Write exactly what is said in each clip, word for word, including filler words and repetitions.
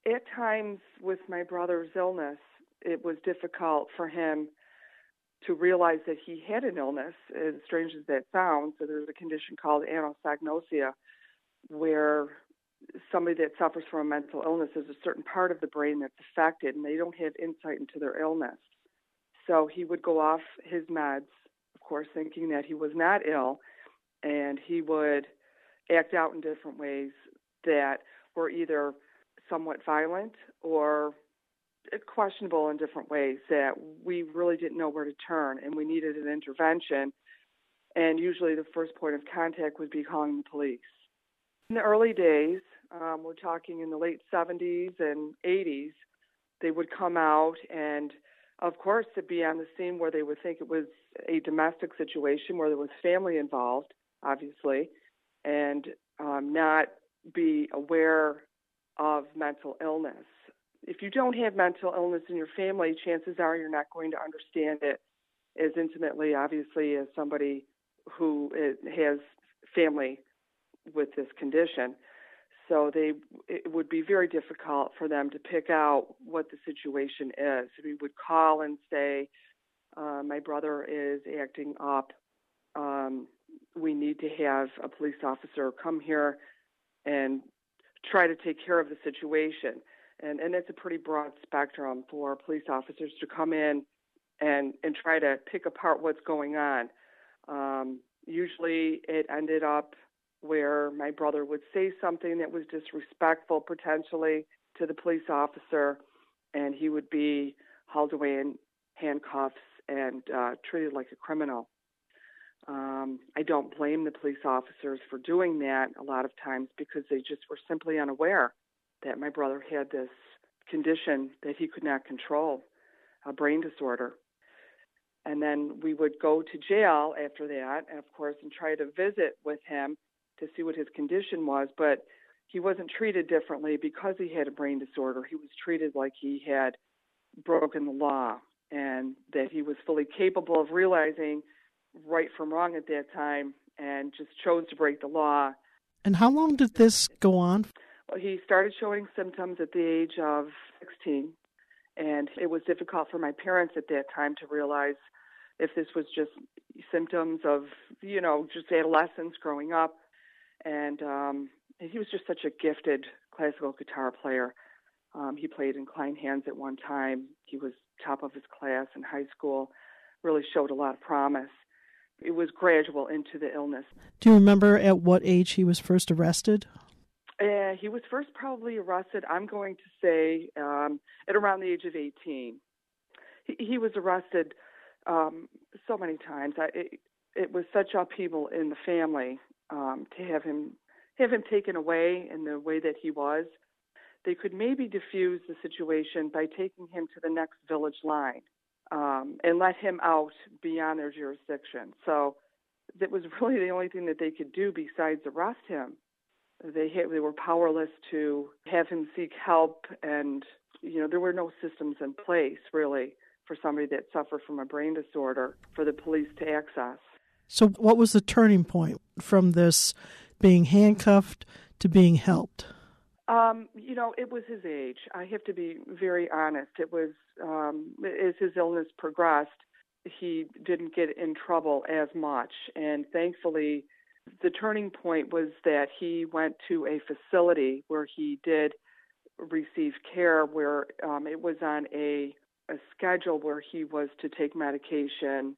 At times with my brother's illness, it was difficult for him to realize that he had an illness, as strange as that sounds. So there's a condition called anosognosia, where somebody that suffers from a mental illness is a certain part of the brain that's affected, and they don't have insight into their illness. So he would go off his meds, of course, thinking that he was not ill, and he would act out in different ways that were either somewhat violent or questionable in different ways that we really didn't know where to turn, and we needed an intervention. And usually the first point of contact would be calling the police. In the early days, um, we're talking in the late seventies and eighties, they would come out and, of course, to be on the scene where they would think it was a domestic situation where there was family involved, obviously, and um, not be aware of mental illness. If you don't have mental illness in your family, chances are you're not going to understand it as intimately, obviously, as somebody who is, has family with this condition. So they, it would be very difficult for them to pick out what the situation is. We would call and say, uh, my brother is acting up. Um, we need to have a police officer come here and try to take care of the situation. And, and it's a pretty broad spectrum for police officers to come in and, and try to pick apart what's going on. Um, usually it ended up where my brother would say something that was disrespectful potentially to the police officer, and he would be hauled away in handcuffs and uh, treated like a criminal. Um, I don't blame the police officers for doing that a lot of times because they just were simply unaware that my brother had this condition that he could not control, a brain disorder. And then we would go to jail after that, and of course, and try to visit with him to see what his condition was, but he wasn't treated differently because he had a brain disorder. He was treated like he had broken the law and that he was fully capable of realizing right from wrong at that time and just chose to break the law. And how long did this go on? Well, he started showing symptoms at the age of sixteen, and it was difficult for my parents at that time to realize if this was just symptoms of, you know, just adolescence growing up. And um, he was just such a gifted classical guitar player. Um, he played in Kleinhans at one time. He was top of his class in high school, really showed a lot of promise. It was gradual into the illness. Do you remember at what age he was first arrested? Uh, he was first probably arrested, I'm going to say, um, at around the age of eighteen. He, he was arrested um, so many times. I, it, it was such upheaval in the family um, to have him have him taken away in the way that he was. They could maybe diffuse the situation by taking him to the next village line um, and let him out beyond their jurisdiction. So that was really the only thing that they could do besides arrest him. They had, they were powerless to have him seek help, and you know there were no systems in place really for somebody that suffered from a brain disorder for the police to access. So what was the turning point from this being handcuffed to being helped? Um, you know, it was his age. I have to be very honest. It was um, as his illness progressed, he didn't get in trouble as much, and thankfully, the turning point was that he went to a facility where he did receive care, where um, it was on a, a schedule where he was to take medication,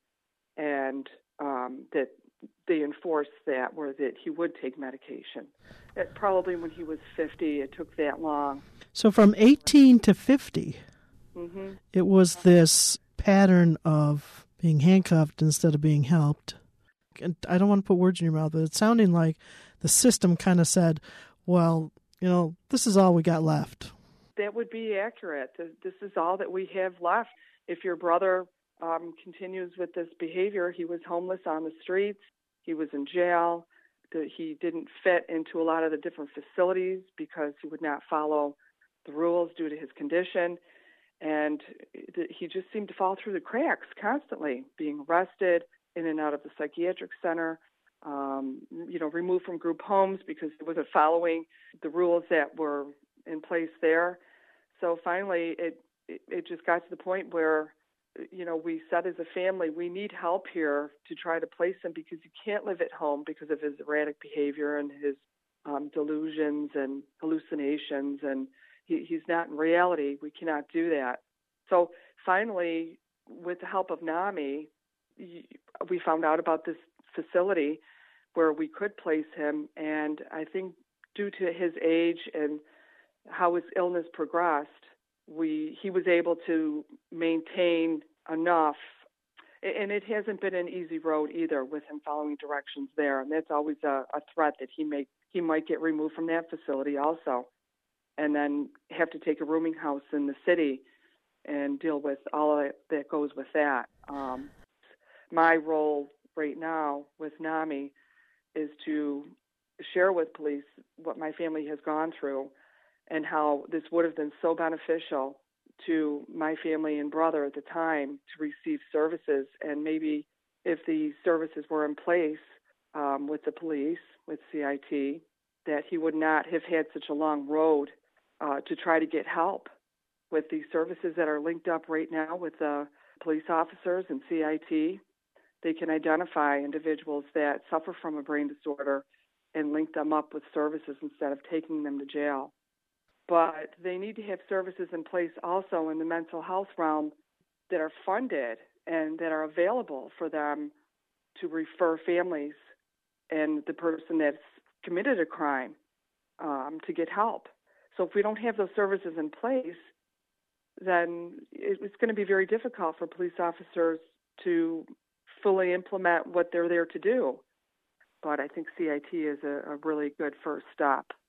and um, that they enforced that, where that he would take medication. It, probably when he was fifty, it took that long. So from eighteen to fifty, mm-hmm. It was this pattern of being handcuffed instead of being helped. And I don't want to put words in your mouth, but it's sounding like the system kind of said, well, you know, this is all we got left. That would be accurate. This is all that we have left. If your brother um, continues with this behavior, he was homeless on the streets, he was in jail, he didn't fit into a lot of the different facilities because he would not follow the rules due to his condition, and he just seemed to fall through the cracks constantly, being arrested, in and out of the psychiatric center, um, you know, removed from group homes because he wasn't following the rules that were in place there. So finally, it, it it just got to the point where, you know, we said as a family, we need help here to try to place him because he can't live at home because of his erratic behavior and his um, delusions and hallucinations, and he, he's not in reality. We cannot do that. So finally, with the help of NAMI, we found out about this facility where we could place him, and I think due to his age and how his illness progressed, we he was able to maintain enough, and it hasn't been an easy road either with him following directions there, and that's always a, a threat that he may he might get removed from that facility also, and then have to take a rooming house in the city and deal with all of that goes with that. Um, my role right now with NAMI is to share with police what my family has gone through and how this would have been so beneficial to my family and brother at the time to receive services. And maybe if the services were in place um, with the police, with C I T, that he would not have had such a long road uh, to try to get help with these services that are linked up right now with uh, police officers and C I T. They can identify individuals that suffer from a brain disorder and link them up with services instead of taking them to jail. But they need to have services in place also in the mental health realm that are funded and that are available for them to refer families and the person that's committed a crime um, to get help. So if we don't have those services in place, then it's going to be very difficult for police officers to fully implement what they're there to do. But I think C I T is a, a really good first step.